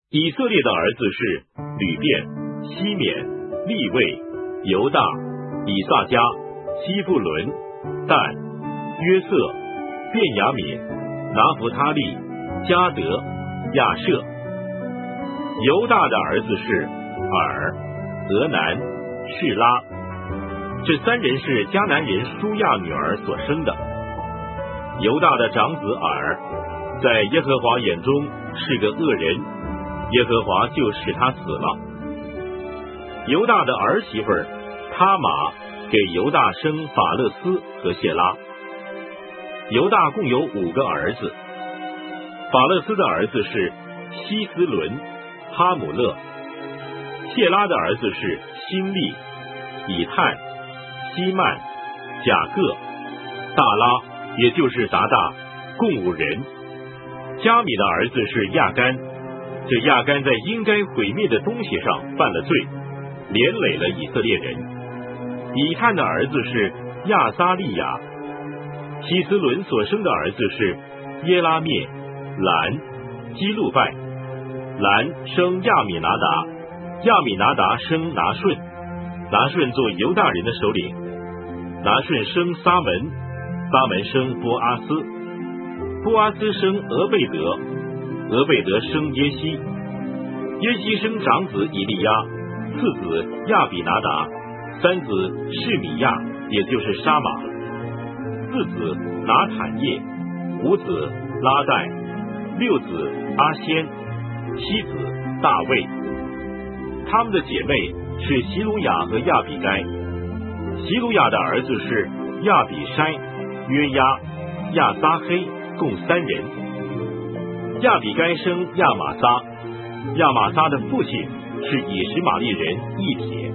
以色列的儿子是吕便、西缅、利未、犹大、以萨迦、西布伦、但、约瑟、便雅悯、拿弗他利、迦得、亚设。犹大的儿子是尔、俄南、示拉，这三人是迦南人舒亚女儿所生的。犹大的长子尔，在耶和华眼中是个恶人，耶和华就使他死了。犹大的儿媳妇他玛给犹大生法勒斯和谢拉。犹大共有5个儿子。法勒斯的儿子是希斯伦、哈姆勒。谢拉的儿子是辛利、以探、希曼、甲各、大拉，也就是达大，共5人。加米的儿子是亚干，这亚干在应该毁灭的东西上犯了罪，连累了以色列人。以探的儿子是亚撒利亚。希斯伦所生的儿子是耶拉灭、兰、基路拜。兰生亚米拿达，亚米拿达生拿顺，拿顺做犹大人的首领。拿顺生撒门，撒门生波阿斯，波阿斯生俄贝德，俄贝德生耶西，耶西生长子以利亚，次子亚比拿达，三子示米亚，也就是沙马，四子拿坦叶，五子拉代，六子阿仙，七子大卫。他们的姐妹是希鲁雅和亚比该。希鲁雅的儿子是亚比筛、约押、亚撒黑，共3人。亚比该生亚玛撒，亚玛撒的父亲是以实玛利人以铁。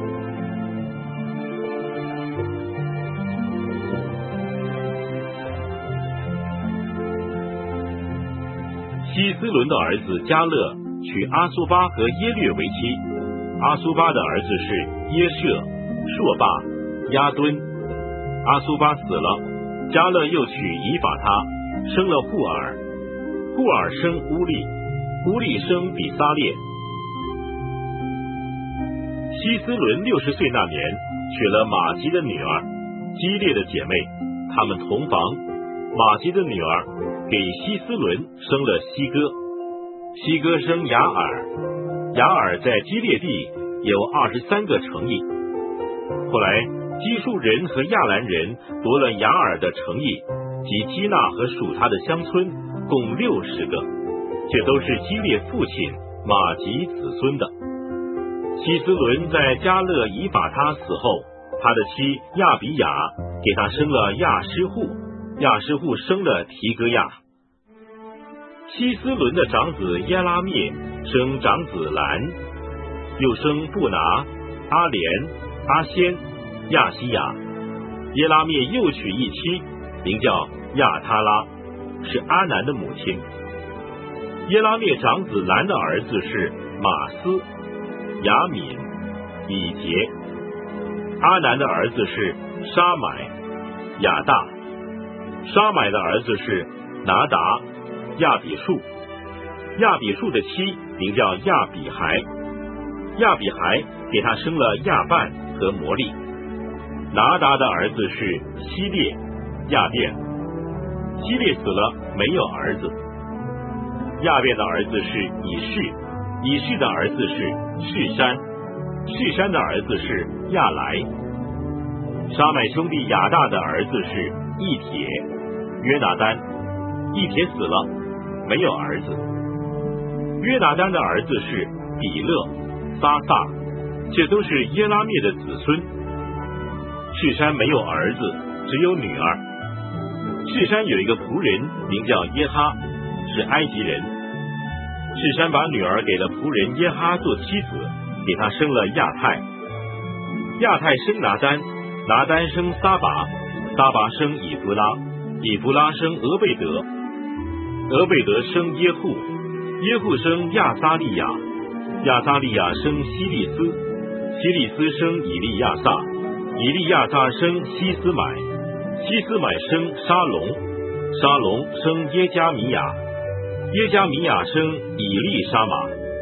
希斯伦的儿子迦勒娶阿苏巴和耶略为妻，阿苏巴的儿子是耶舍、朔巴、亚敦。阿苏巴死了，迦勒又娶以法他，生了户尔，户尔生乌利，乌利生比撒列。希斯伦60岁那年，娶了马吉的女儿基列的姐妹，他们同房。马吉的女儿给希斯伦生了西哥，西哥生雅尔，雅尔在基列地有23个城邑。后来基述人和亚兰人夺了雅尔的城邑及基纳和属他的乡村，共60个，这都是基列父亲马吉子孙的。希斯伦在迦勒以法他死后，他的妻亚比雅给他生了亚施户，亚施户生了提格亚。希斯伦的长子耶拉灭生长子兰，又生布拿、阿莲、阿仙、亚西亚。耶拉灭又娶一妻，名叫亚他拉，是阿南的母亲。耶拉灭长子兰的儿子是马斯、雅敏、以杰。阿南的儿子是沙买、亚大。沙买的儿子是拿达、亚比树。亚比树的妻名叫亚比孩，亚比孩给他生了亚半和摩利。拿达的儿子是希列、亚便。希列死了，没有儿子。亚便的儿子是以士，以士的儿子是士山，士山的儿子是亚来。沙买兄弟亚大的儿子是以铁、约拿单。以铁死了，没有儿子。约拿单的儿子是比勒、撒撒，这都是耶拉灭的子孙。士山没有儿子，只有女儿。士山有一个仆人，名叫耶哈，是埃及人。士山把女儿给了仆人耶哈做妻子，给他生了亚太。亚太生拿单，拿单生撒巴，撒巴生以弗拉，以弗拉生俄贝德，俄贝德生耶户，耶户生亚撒利亚，亚撒利亚生希利斯，希利斯生以利亚撒，以利亚撒生希斯买，希斯买生沙龙，沙龙生耶加米亚，耶加米亚生以利沙玛。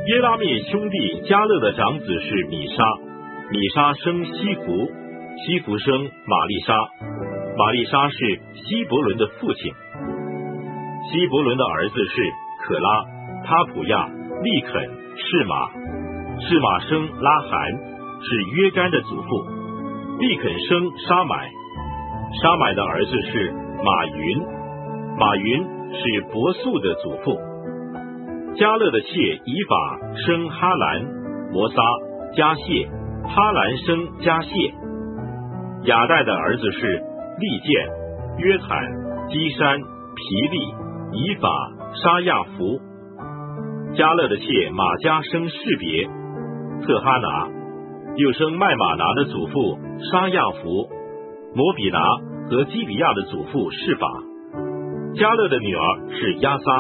耶拉灭兄弟迦勒的长子是米沙，米沙生西弗，西弗生玛丽莎，玛丽莎是希伯伦的父亲。希伯伦的儿子是可拉、他普亚、利肯、示玛，示玛生拉罕，是约干的祖父。利肯生沙买，沙买的儿子是马云，马云是伯素的祖父。迦勒的妾以法生哈兰、摩撒、加谢，哈兰生加谢。亚代的儿子是利剑、约坦、基山、皮利、以法、沙亚弗。迦勒的妾玛加生士别、特哈拿，又生麦马拿的祖父沙亚弗，摩比拿和基比亚的祖父示法。迦勒的女儿是亚撒。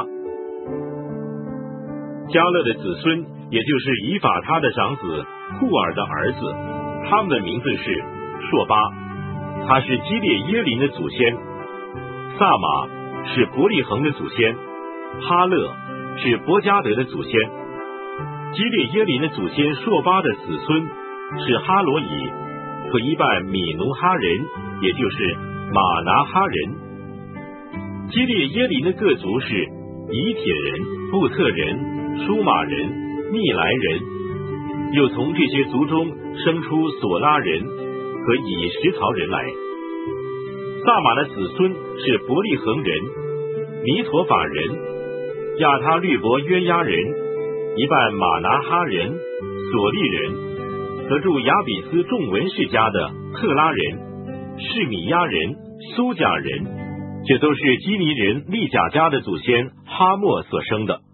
迦勒的子孙，也就是以法他的长子户尔的儿子，他们的名字是朔巴，他是基列耶林的祖先；萨玛是伯利恒的祖先；哈勒是伯加德的祖先。基列耶林的祖先朔巴的子孙是哈罗以和一半米努哈人，也就是马拿哈人。基列耶林的各族是以铁人、布特人、舒马人、密来人，又从这些族中生出索拉人和以实陶人来。萨玛的子孙是伯利恒人、尼陀法人、亚他律伯约押人，一半马拿哈人、索利人，和住亚比斯众文士家的特拉人、示米亚人、苏甲人，这都是基尼人利甲家的祖先哈莫所生的。